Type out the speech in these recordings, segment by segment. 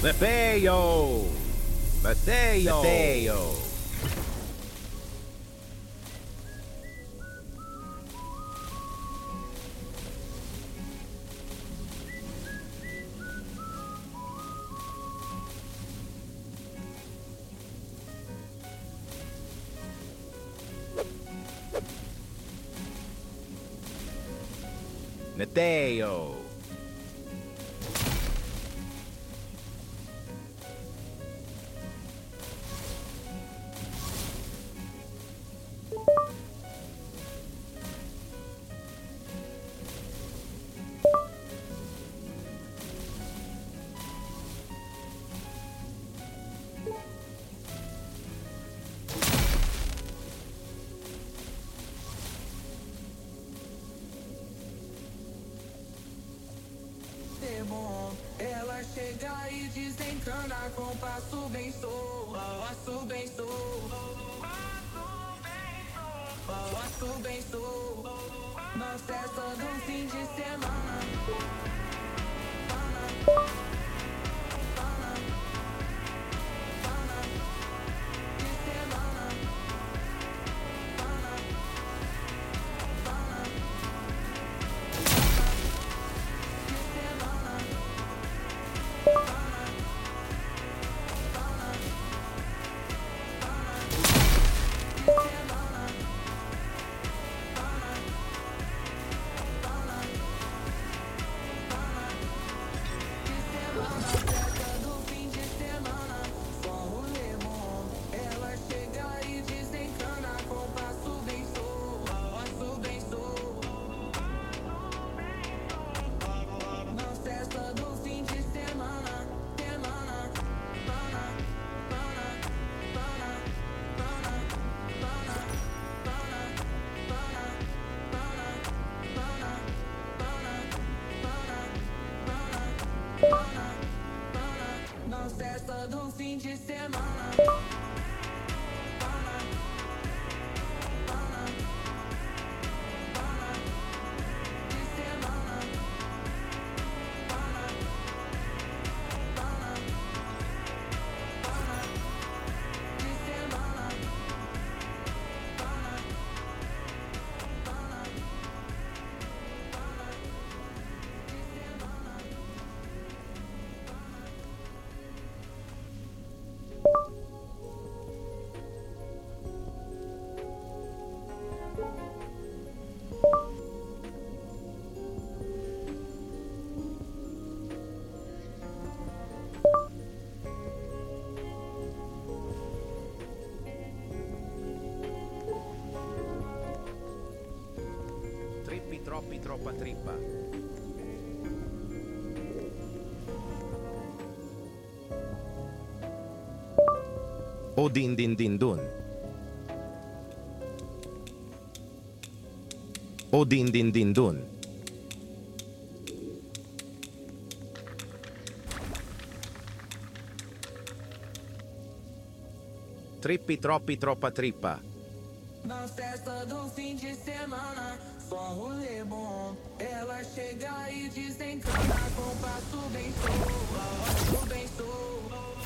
Mateo! Mateo! Mateo! Mateo! Ela chega e desencana com passo bem sou, passo bem sou, passo bem sou, na festa do fim de semana. Na festa do fim de semana. Trippi troppi troppa trippa. O din din din dun. O din din din dun. Trippi troppi troppa trippa. Na festa do fim de semana, só um rolê bom. Ela chega e desencana com passo bem sou, passo bem sou,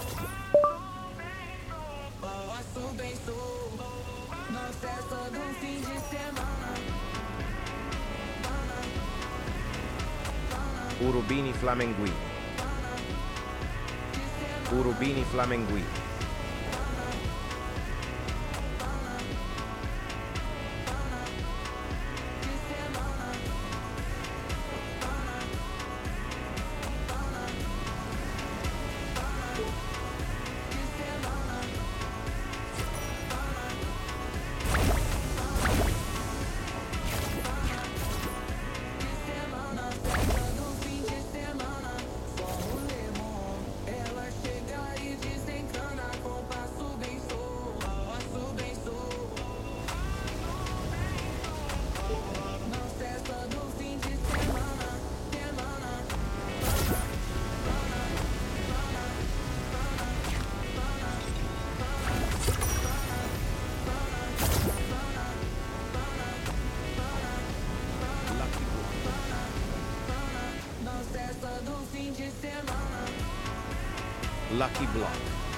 passo bem sou. Na festa do fim de semana. Urubini flamenguini. Urubini flamenguini. Ela chega e desencana Lucky Block.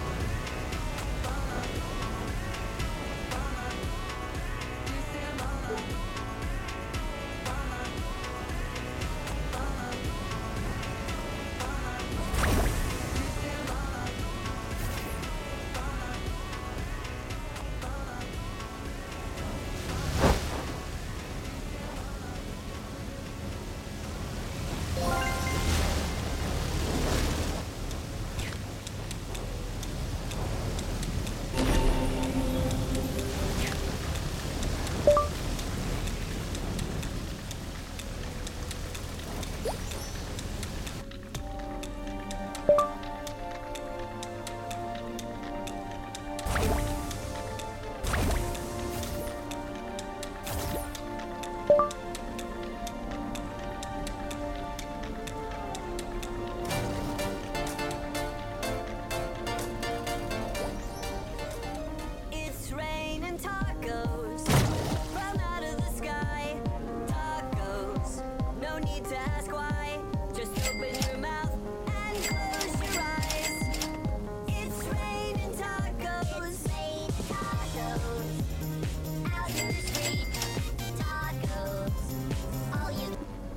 It's raining tacos from out of the sky. Tacos, no need to ask why. Just open your mouth and close your eyes. It's raining tacos. Rain tacos. Out in the street. Tacos. All you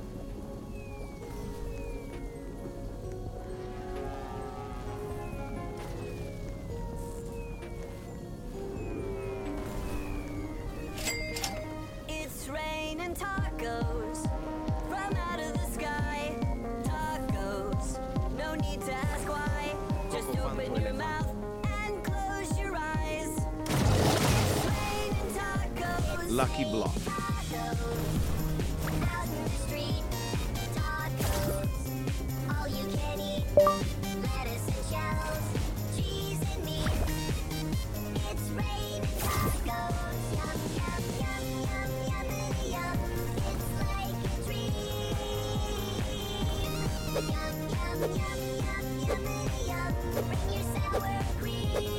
It's raining tacos from out of the sky. Tacos, no need to ask why. Just open your mouth and close your eyes. It's raining tacos. Lucky Block. Tacos, out in the street. Tacos, all you can eat. Lettuce and shells, cheese and meat. It's raining tacos. Yum, yum, yum, yum, yummity yum. It's like a dream. Yum, yum, yum, yum, yummity yum. Bring your sour cream.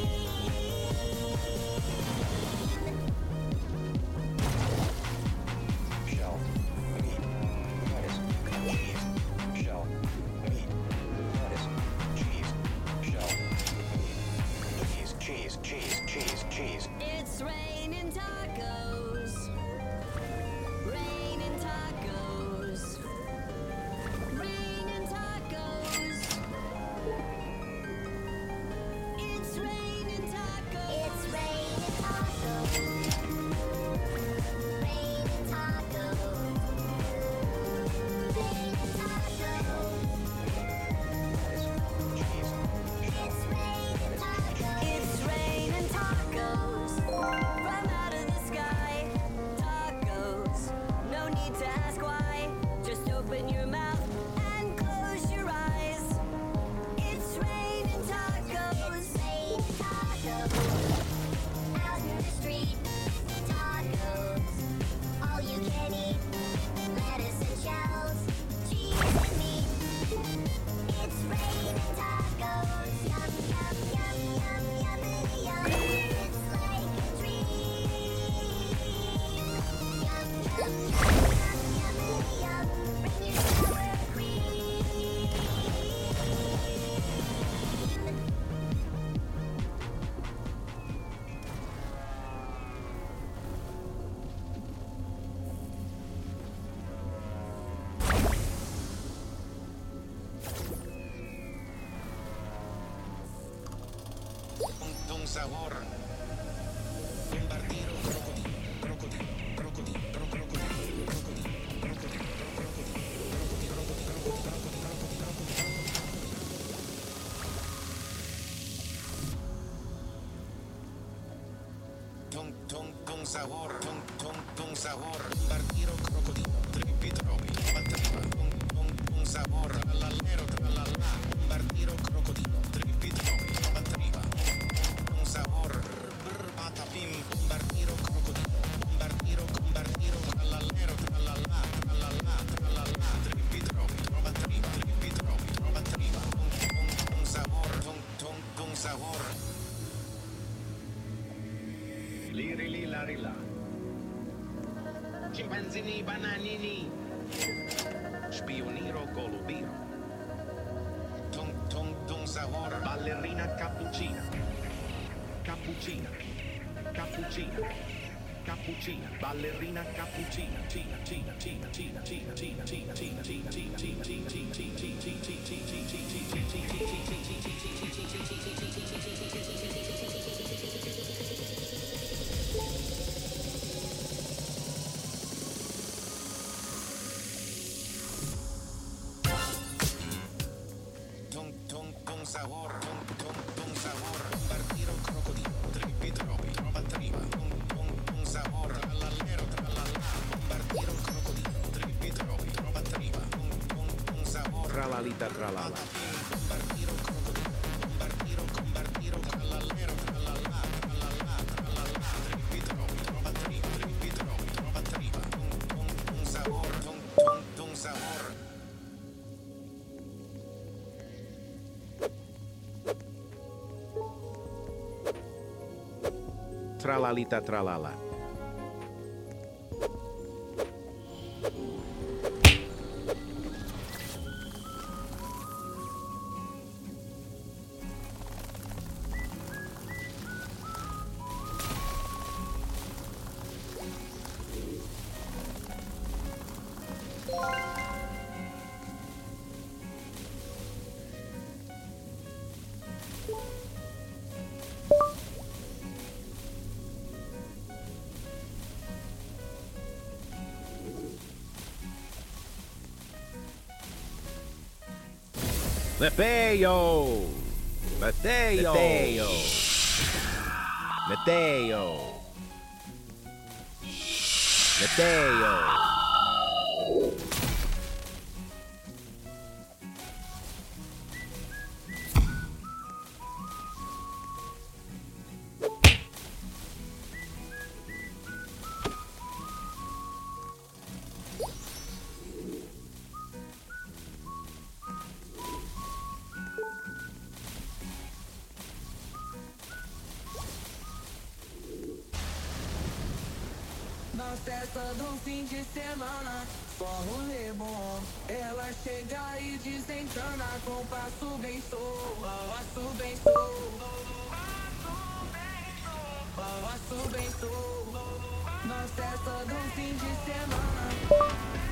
Shell, meat, lettuce, cheese, shell, meat, lettuce, cheese, shell, meat, cheese. It's raining tacos. Raining tacos. Raining tacos. It's raining tacos. It's raining tacos. Raining tacos. Raining tacos. It's raining tacos. It's raining tacos from out of the sky. Tacos, no need to ask why. Just open your mouth and close your eyes. It's raining tacos. Raining tacos. Out in the street. Tacos, all you can eat. Lettuce and shells, cheese and meat. It's raining tacos. Yum, yum, yum, yum, yummity yum. It's like a dream. Yum, yum, yum, yum, yummity yum. Bring your sour cream. Un sabor. Bombardiro, crocodilo. Tung sabor, tung sabor. Bombardiro, crocodilo. Trippi troppi, battiva. Tung sabor. Trallallero, trallallà. Bombardiro, crocodilo. Trippi troppi, battiva. Tung sabor. Patapim, bombardiro, crocodilo. Bombardiro, trallallero, trallallà. Trallallà. Trippi troppi, battiva. Trippi troppi, battiva. Tung sabor, tung sabor. Liri lari la. Scimpanzini bananini. Spioniro golubiro. Tung tung sahur. Ballerina cappuccina. Cappuccina. Cappuccina. Cappuccina. Ballerina cappuccina. Cina, cina, cina, cina, cina, cina, cina, cina, cina, cina, cina, cina, Tung sahur. Tung sahur. Partiro crocodilo. Trippi troppi. Trova tripa. Tung sahur. Trallallero trallallà. Partiro crocodilo. Trippi troppi. Trova tripa. Tung sahur. Tralalita tralala. Partiro crocodilo. Partiro trallallero trallallà. Trallallà. Trippi troppi. Trova tripa. Trippi troppi. Trova tripa. Tung sahur. Tung sahur. Tralalita tralala. Mateo! Mateo! Mateo! Mateo! Mateo! Na festa do fim de semana, só rolê bom. Ela chega e desencana com passo bem soa, passo bem soa, passo bem soa. Na festa do fim de semana.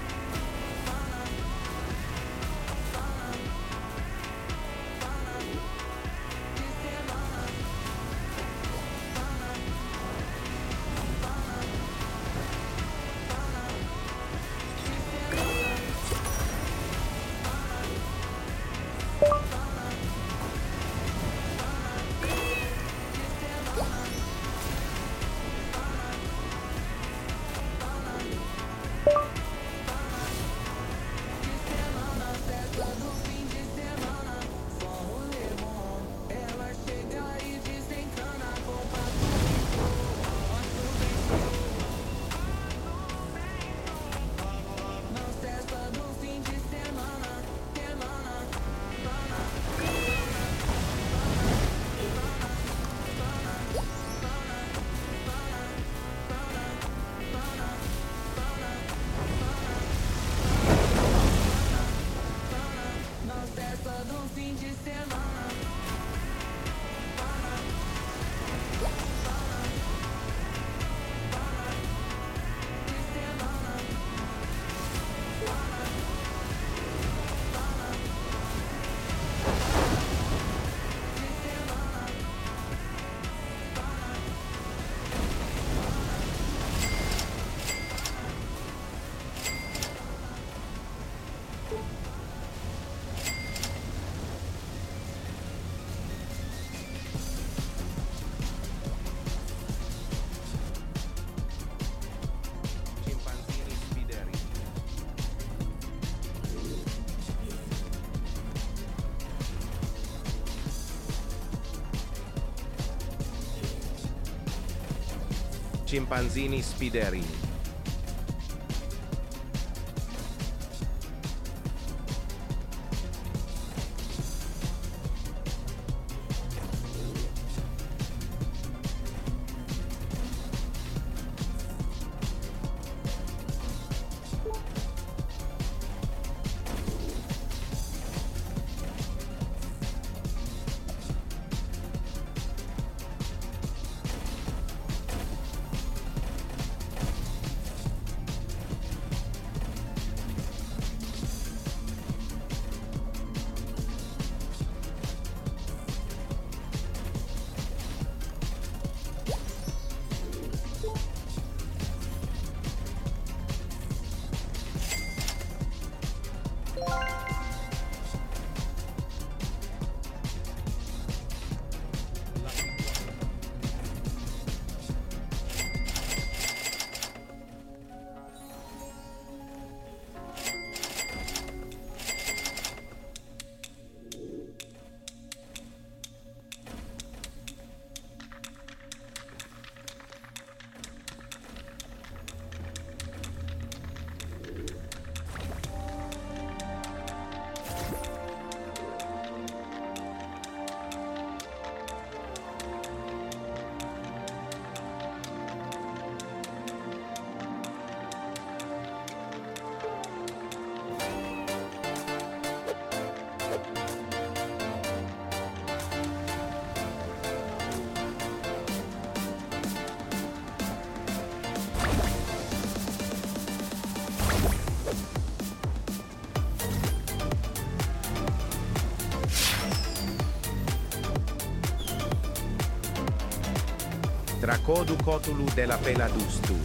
Chimpanzini spideri. Chimpanzini spiderini. Tracodu cotulu della peladustu.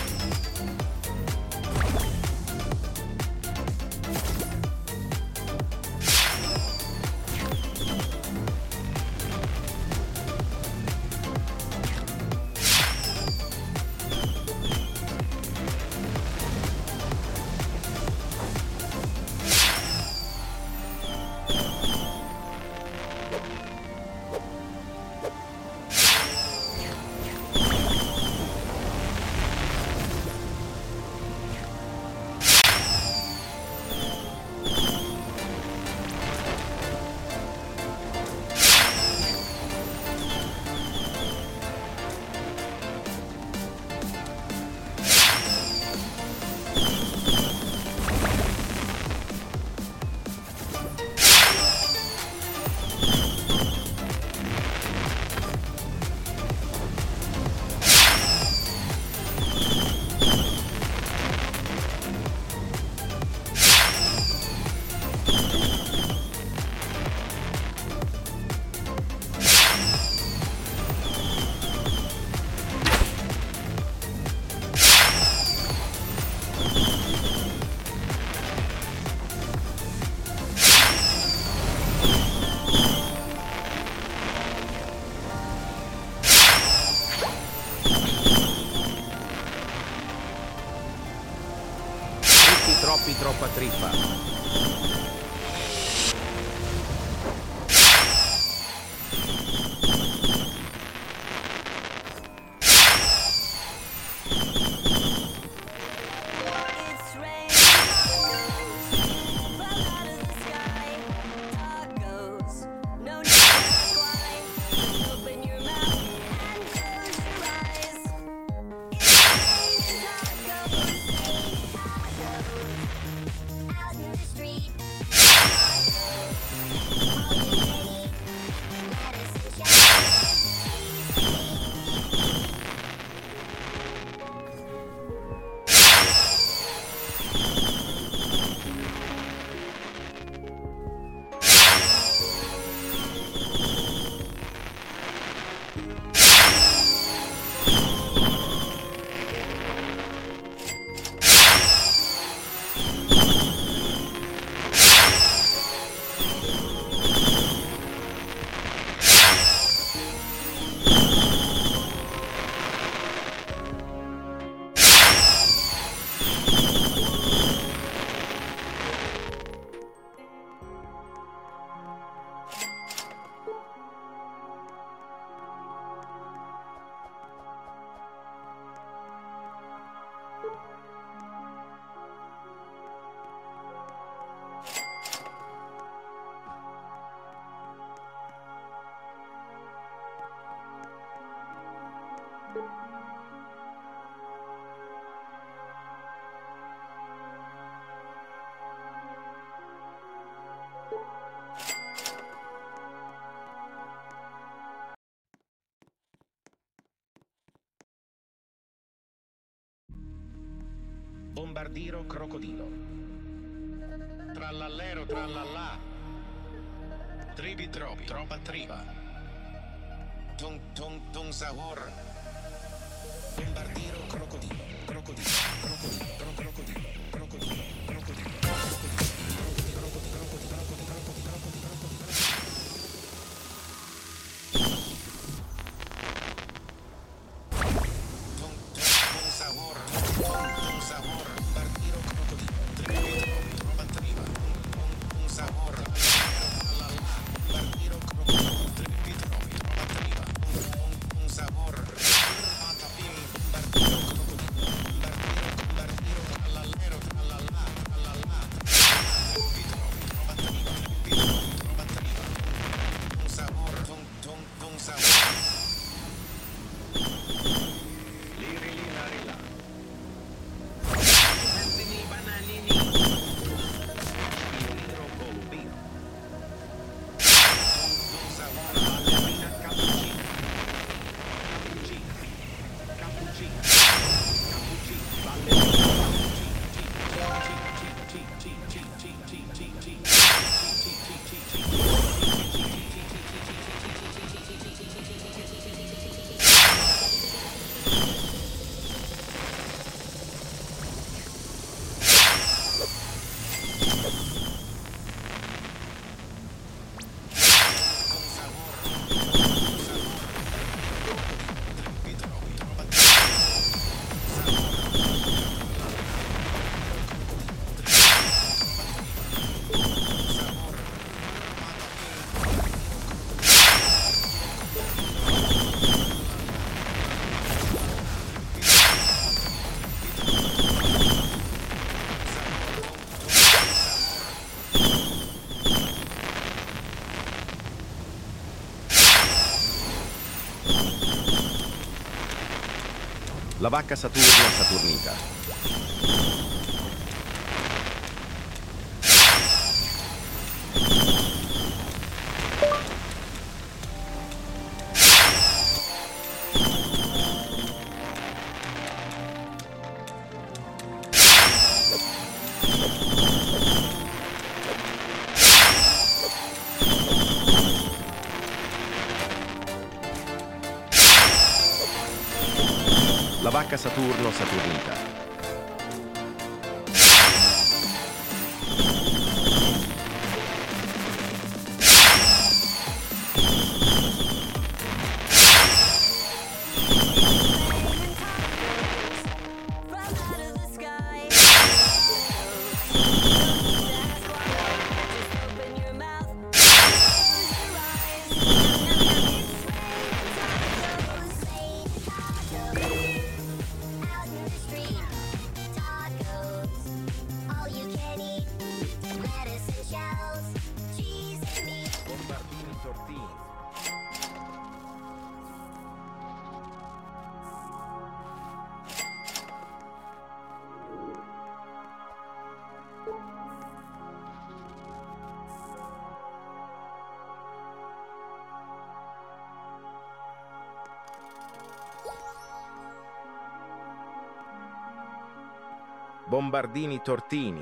Troppa trippa. It's raining tacos, fall out of the sky. Tacos, no need to ask why. Just open your mouth and close your eyes. It's raining tacos, out in the street. Bombardiro crocodilo. Trallallero trallallà. Tribi tropi, troppa tripa. Tung tung tung sahur. Bombardiro crocodilo. Crocodilo. Crocodilo. Crocodilo. Crocodilo. Crocodilo. La vacca Saturno Saturnita. La vacca Saturno Saturnita. Bombardini tortini. Bombardini tortini.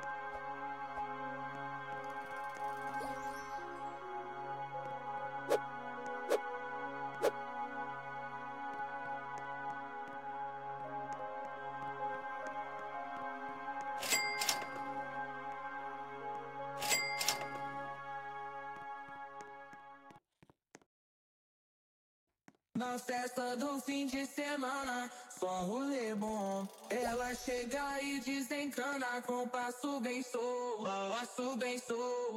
Na festa do fim de semana, só rolê bom. Ela chega e desencana com passo bem solto, passo bem solto,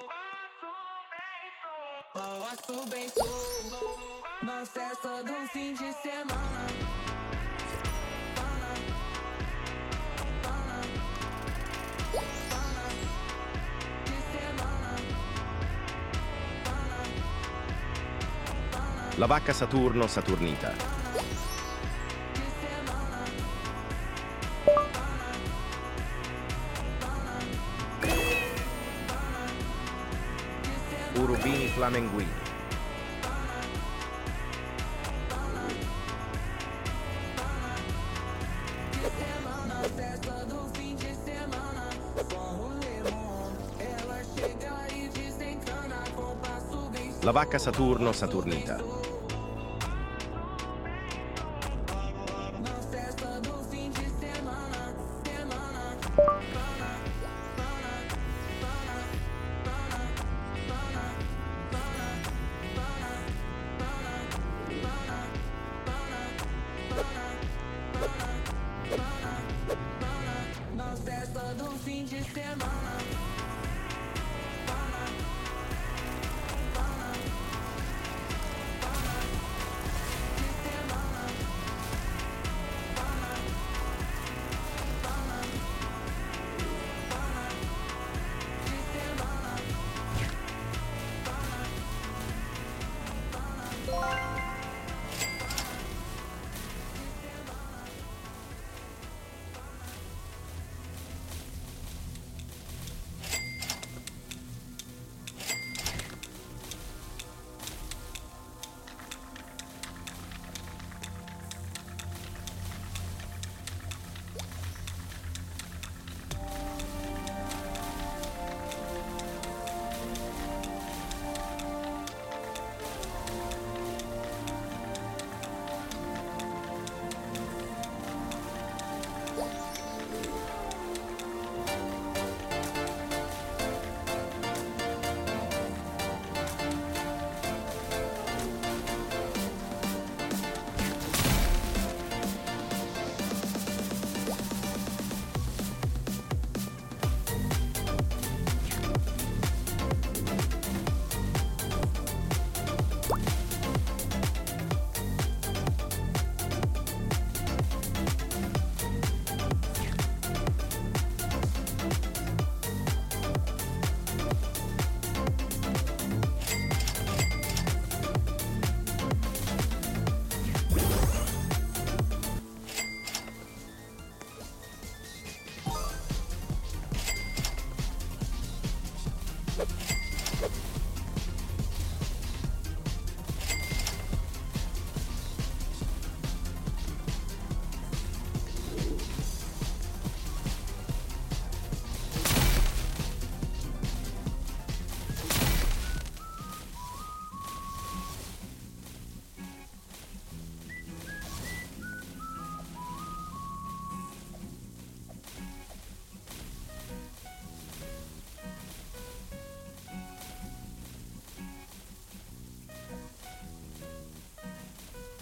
passo bem solto. Na festa do fim de semana, La vacca Saturno Saturnita. Urubini flamenguini. na festa do fim de semana, só rolê bom. Ela chega e desencana com passo bem solto. La vacca Saturno Saturnita. Na festa do fim de semana, na festa do fim de semana.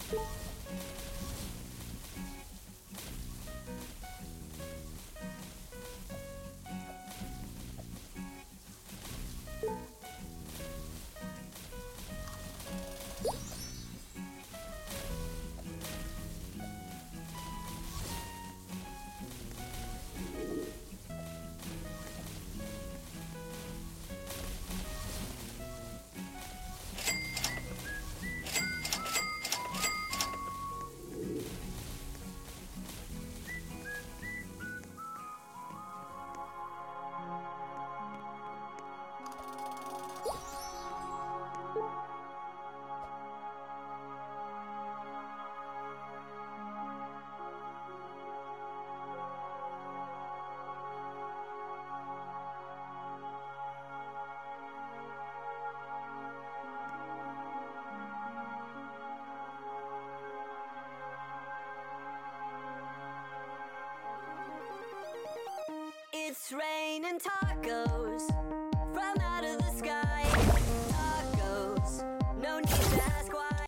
It's raining tacos from out of the sky. Tacos, no need to ask why.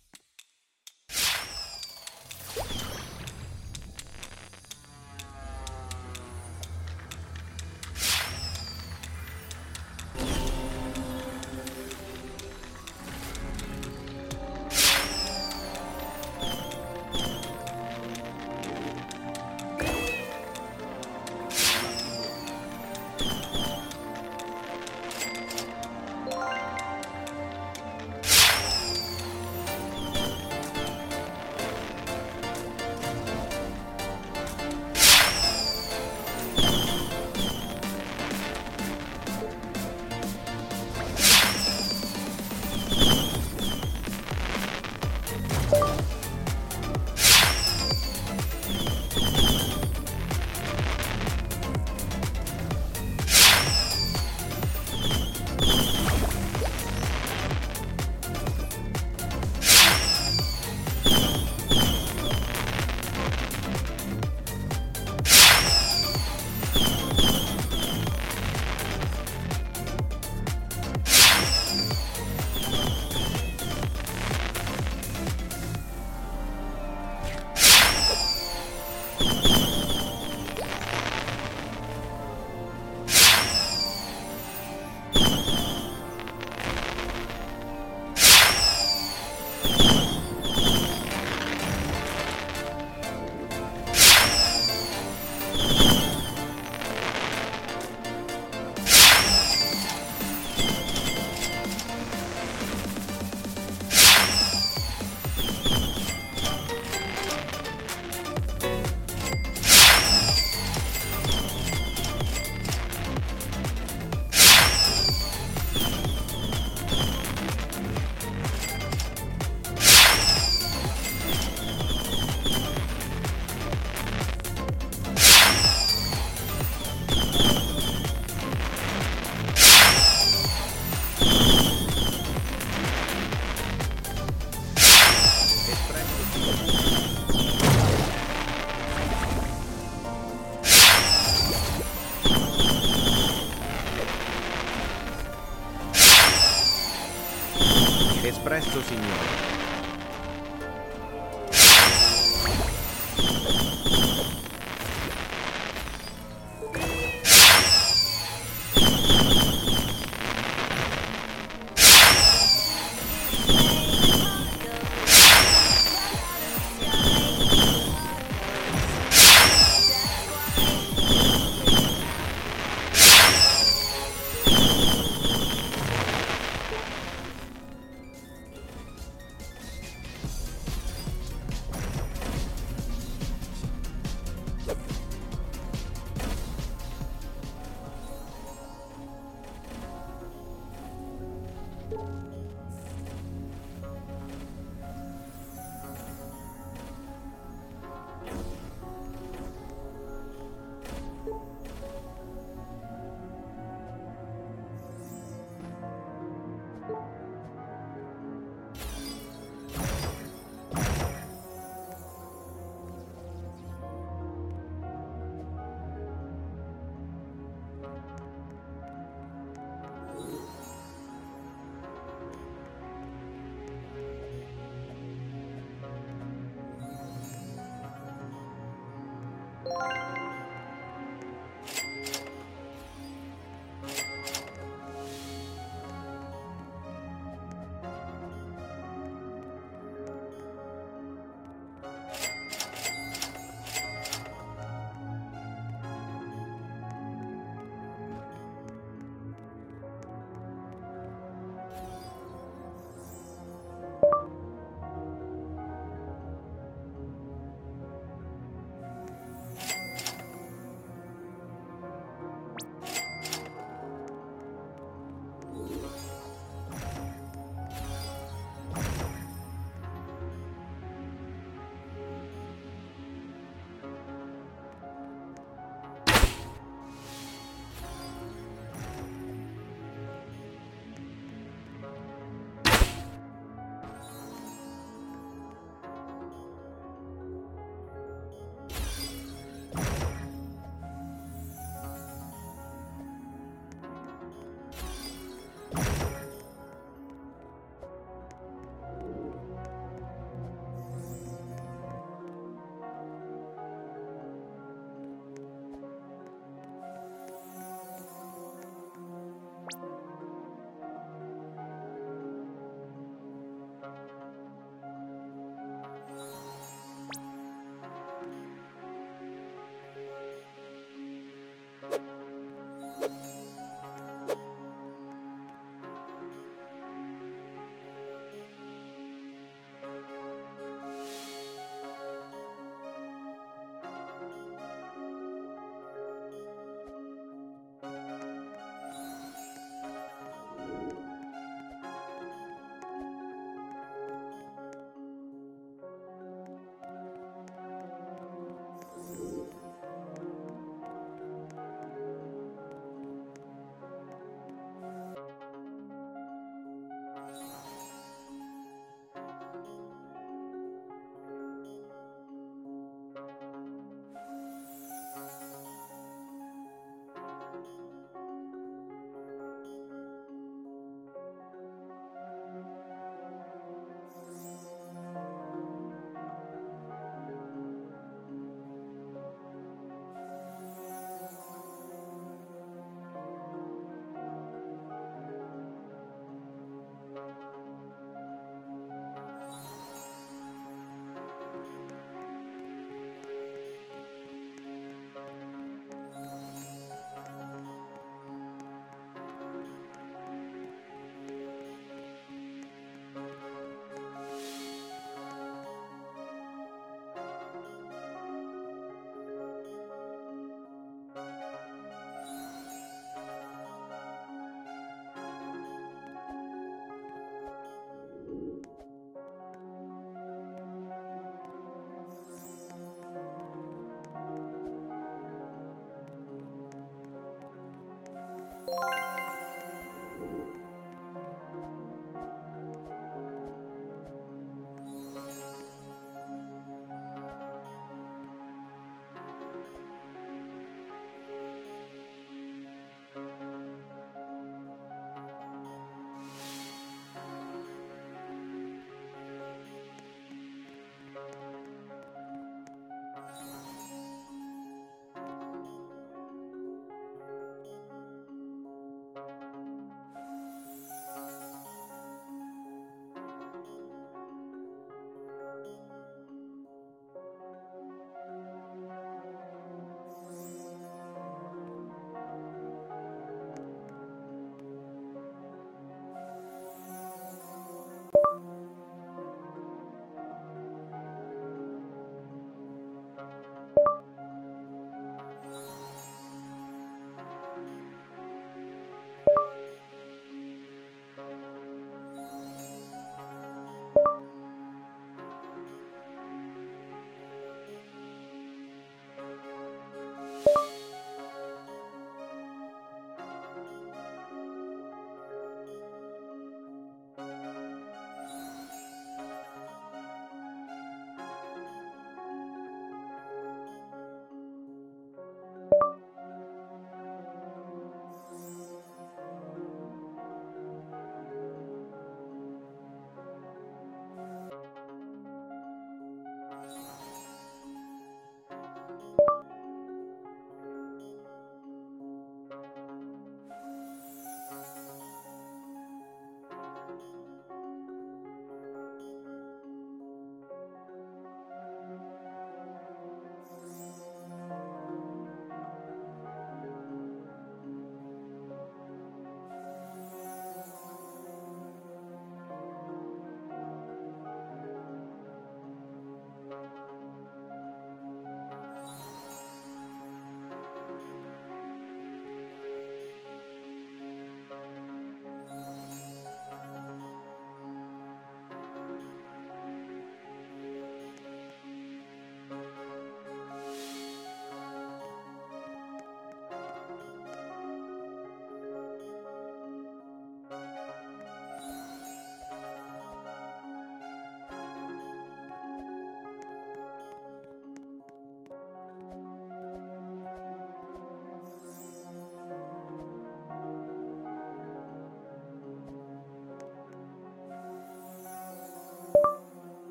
Espresso signore.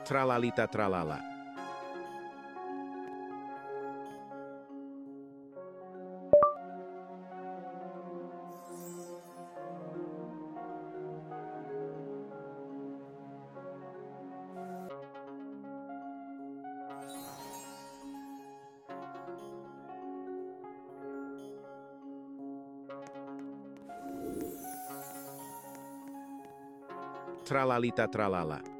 Tralalita tralala. Tralalita tralala.